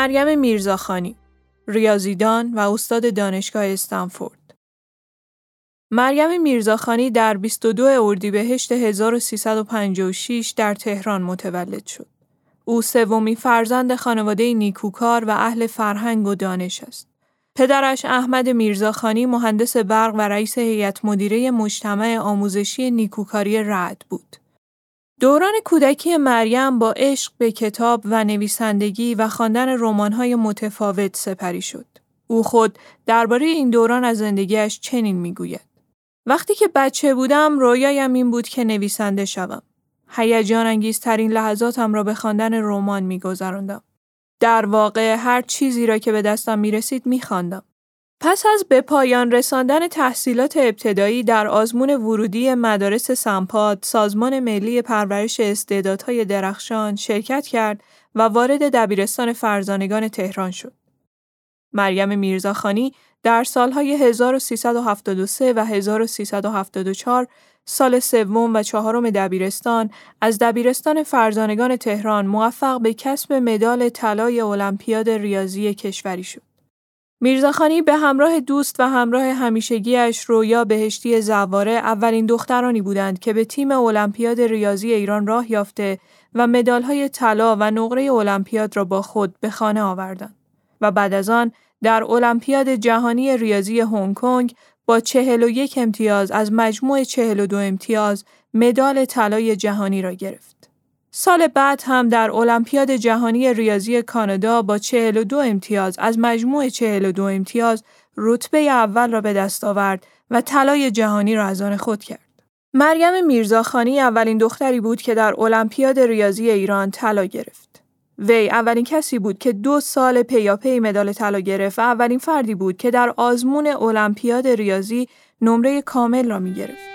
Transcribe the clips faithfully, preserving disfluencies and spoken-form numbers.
مریم میرزاخانی، ریاضیدان و استاد دانشگاه استنفورد. مریم میرزاخانی در بیست و دو اردیبهشت هزار و سیصد و پنجاه و شش در تهران متولد شد. او سومین فرزند خانواده نیکوکار و اهل فرهنگ و دانش است. پدرش احمد میرزاخانی مهندس برق و رئیس هیئت مدیره مجتمع آموزشی نیکوکاری رعد بود. دوران کودکی مریم با عشق به کتاب و نویسندگی و خواندن رمان‌های متفاوت سپری شد. او خود درباره این دوران از زندگیش چنین می‌گوید: وقتی که بچه بودم رویایم این بود که نویسنده شوم. هیجان انگیزترین لحظاتم را به خواندن رمان می‌گذراندم. در واقع هر چیزی را که به دستم می‌رسید می‌خواندم. پس از به پایان رساندن تحصیلات ابتدایی در آزمون ورودی مدارس سمپاد، سازمان ملی پرورش استعدادهای درخشان شرکت کرد و وارد دبیرستان فرزانگان تهران شد. مریم میرزاخانی در سالهای هزار و سیصد و هفتاد و سه و هزار و سیصد و هفتاد و چهار سال سوم و چهارم دبیرستان از دبیرستان فرزانگان تهران موفق به کسب مدال طلای المپیاد ریاضی کشوری شد. میرزاخانی به همراه دوست و همراه همیشگیش رویا بهشتی زواره اولین دخترانی بودند که به تیم المپیاد ریاضی ایران راه یافته و مدال‌های طلا و نقره المپیاد را با خود به خانه آوردند و بعد از آن در المپیاد جهانی ریاضی هنگ کنگ با چهل و یک امتیاز از مجموع چهل و دو امتیاز مدال طلای جهانی را گرفت. سال بعد هم در المپیاد جهانی ریاضی کانادا با چهل و دو امتیاز از مجموع چهل و دو امتیاز رتبه اول را به دست آورد و طلای جهانی را از آن خود کرد. مریم میرزاخانی اولین دختری بود که در المپیاد ریاضی ایران طلا گرفت. وی اولین کسی بود که دو سال پیاپی مدال طلا گرفت و اولین فردی بود که در آزمون المپیاد ریاضی نمره کامل را می گرفت.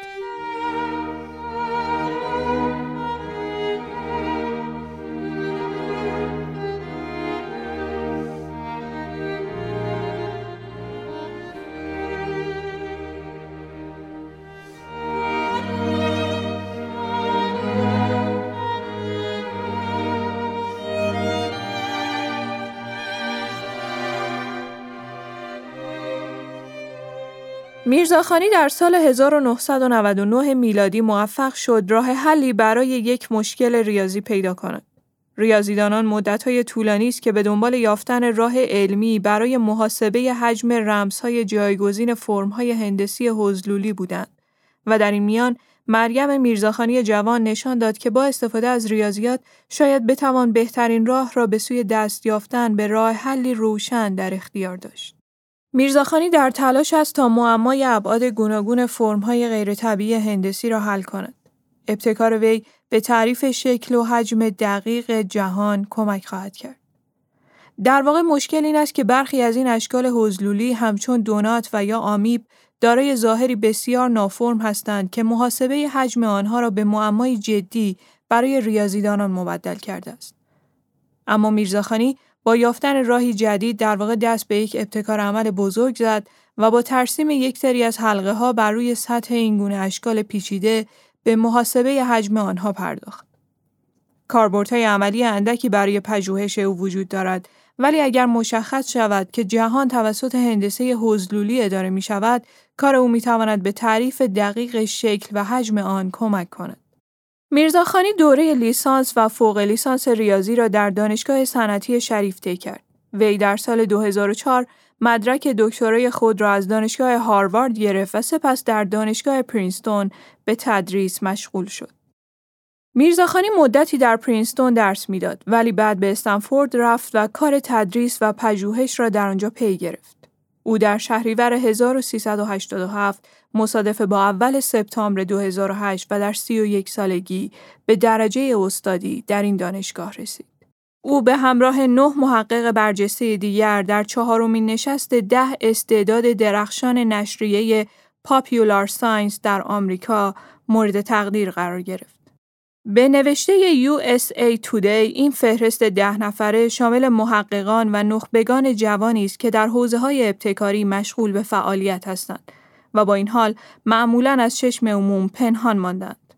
میرزاخانی در سال هزار و نهصد و نود و نه میلادی موفق شد راه حلی برای یک مشکل ریاضی پیدا کند. ریاضیدانان مدت‌های طولانی است که به دنبال یافتن راه علمی برای محاسبه حجم رمزهای جایگزین فرم‌های هندسی حضلولی بودند و در این میان مریم میرزاخانی جوان نشان داد که با استفاده از ریاضیات شاید بتوان بهترین راه را به سوی دست یافتن به راه حلی روشن در اختیار داشت. میرزاخانی در تلاش است تا معمای ابعاد گوناگون فرم‌های غیرطبیعی هندسی را حل کند. ابتکار وی به تعریف شکل و حجم دقیق جهان کمک خواهد کرد. در واقع مشکل این است که برخی از این اشکال حضلولی همچون دونات و یا آمیب دارای ظاهری بسیار نافرم هستند که محاسبه حجم آنها را به معمای جدی برای ریاضیدانان مبدل کرده است. اما میرزاخانی با یافتن راهی جدید در واقع دست به یک ابتکار عمل بزرگ زد و با ترسیم یک سری از حلقه ها بر روی سطح این گونه اشکال پیچیده به محاسبه حجم آنها پرداخت. کاربردهای عملی اندکی برای پژوهش او وجود دارد، ولی اگر مشخص شود که جهان توسط هندسه حضلولی اداره می شود، کار او می تواند به تعریف دقیق شکل و حجم آن کمک کند. میرزاخانی دوره لیسانس و فوق لیسانس ریاضی را در دانشگاه صنعتی شریف طی کرد. وی در سال دو هزار و چهار مدرک دکترای خود را از دانشگاه هاروارد گرفت و سپس در دانشگاه پرینستون به تدریس مشغول شد. میرزاخانی مدتی در پرینستون درس میداد، ولی بعد به استنفورد رفت و کار تدریس و پژوهش را در آنجا پی گرفت. او در شهریور هزار و سیصد و هشتاد و هفت مصادف با اول سپتامبر دو هزار و هشت و در سی و یک سالگی به درجه استادی در این دانشگاه رسید. او به همراه نه محقق برجسته دیگر در چهارمین نشست ده استعداد درخشان نشریه پاپیولار ساینس در آمریکا مورد تقدیر قرار گرفت. به نوشته یو اس ای تودی این فهرست ده نفره شامل محققان و نخبگان جوانی است که در حوزه‌های ابتکاری مشغول به فعالیت هستند و با این حال معمولاً از چشم عموم پنهان ماندند.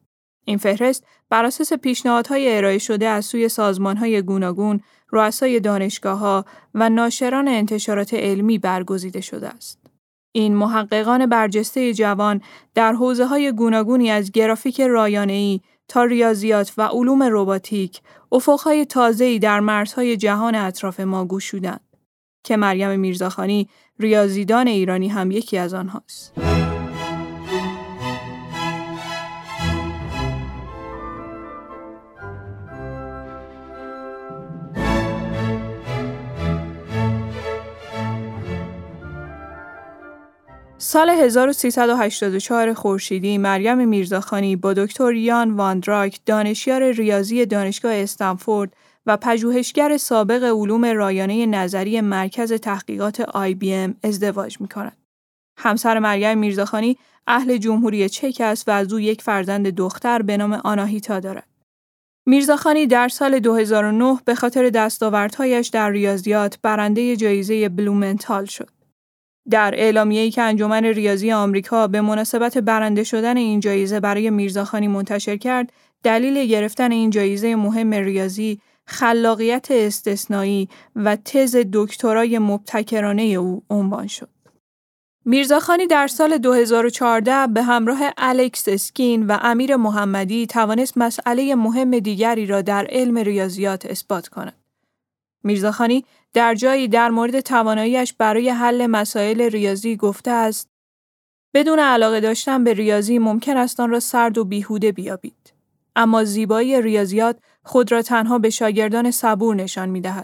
این فهرست بر اساس پیشنهادهای ارائه شده از سوی سازمانهای گوناگون، رؤسای دانشگاه‌ها و ناشران انتشارات علمی برگزیده شده است. این محققان برجسته جوان در حوزه‌های گوناگونی از گرافیک رایانه‌ای تا ریاضیات و علوم رباتیک، افق‌های تازه‌ای در مرزهای جهان اطراف ما گشودند که مریم میرزاخانی، ریاضیدان ایرانی هم یکی از آنهاست. سال هزار و سیصد و هشتاد و چهار خورشیدی مریم میرزاخانی با دکتر یان واندراک، دانشیار ریاضی دانشگاه استنفورد و پژوهشگر سابق علوم رایانه نظری مرکز تحقیقات آی بی ام ازدواج می‌کند. همسر مریم میرزاخانی اهل جمهوری چک است و از او یک فرزند دختر به نام آناهیتا دارد. میرزاخانی در سال دو هزار و نه به خاطر دستاوردهایش در ریاضیات برنده جایزه بلومنتال شد. در اعلامیه‌ای که انجمن ریاضی آمریکا به مناسبت برنده شدن این جایزه برای میرزاخانی منتشر کرد، دلیل گرفتن این جایزه مهم ریاضی، خلاقیت استثنایی و تز دکترای مبتکرانه او عنوان شد. میرزاخانی در سال دو هزار و چهارده به همراه الکس اسکین و امیر محمدی توانست مسئله مهم دیگری را در علم ریاضیات اثبات کند. میرزاخانی در جایی در مورد تواناییش برای حل مسائل ریاضی گفته است: بدون علاقه داشتن به ریاضی ممکن است آن را سرد و بیهوده بیابید. اما زیبایی ریاضیات خود را تنها به شاگردان صبور نشان می‌دهد.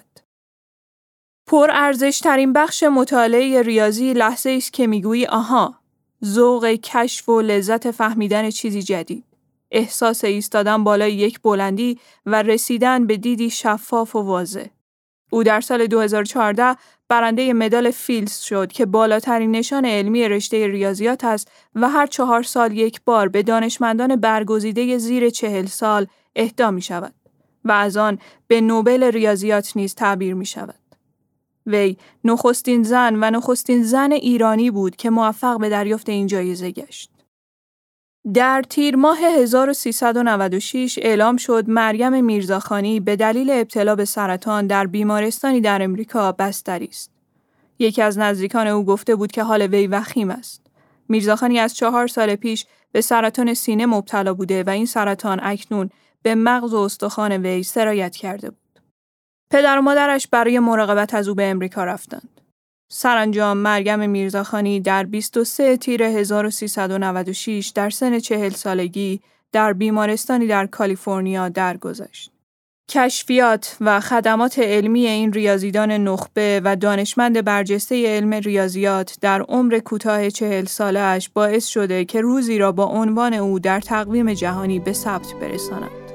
پر ارزش‌ترین بخش مطالعه ریاضی لحظه است که می‌گویی آها، ذوق کشف و لذت فهمیدن چیزی جدید، احساس ایستادن بالای یک بلندی و رسیدن به دیدی شفاف و واضح. او در سال دو هزار و چهارده برنده مدال فیلدز شد که بالاترین نشان علمی رشته ریاضیات است و هر چهار سال یک بار به دانشمندان برگزیده زیر چهل سال اهدا می شود و از آن به نوبل ریاضیات نیز تعبیر می شود. وی نخستین زن و نخستین زن ایرانی بود که موفق به دریافت این جایزه گشت. در تیر ماه هزار و سیصد و نود و شش اعلام شد مریم میرزاخانی به دلیل ابتلا به سرطان در بیمارستانی در امریکا بستری است. یکی از نزدیکان او گفته بود که حال وی وخیم است. میرزاخانی از چهار سال پیش به سرطان سینه مبتلا بوده و این سرطان اکنون به مغز و استخوان وی سرایت کرده بود. پدر و مادرش برای مراقبت از او به امریکا رفتند. سرانجام مریم میرزاخانی در بیست و سوم تیر هزار و سیصد و نود و شش در سن چهل سالگی در بیمارستانی در کالیفرنیا درگذشت. کشفیات و خدمات علمی این ریاضیدان نخبه و دانشمند برجسته علم ریاضیات در عمر کوتاه چهل ساله‌اش باعث شده که روزی را با عنوان او در تقویم جهانی به ثبت برساند.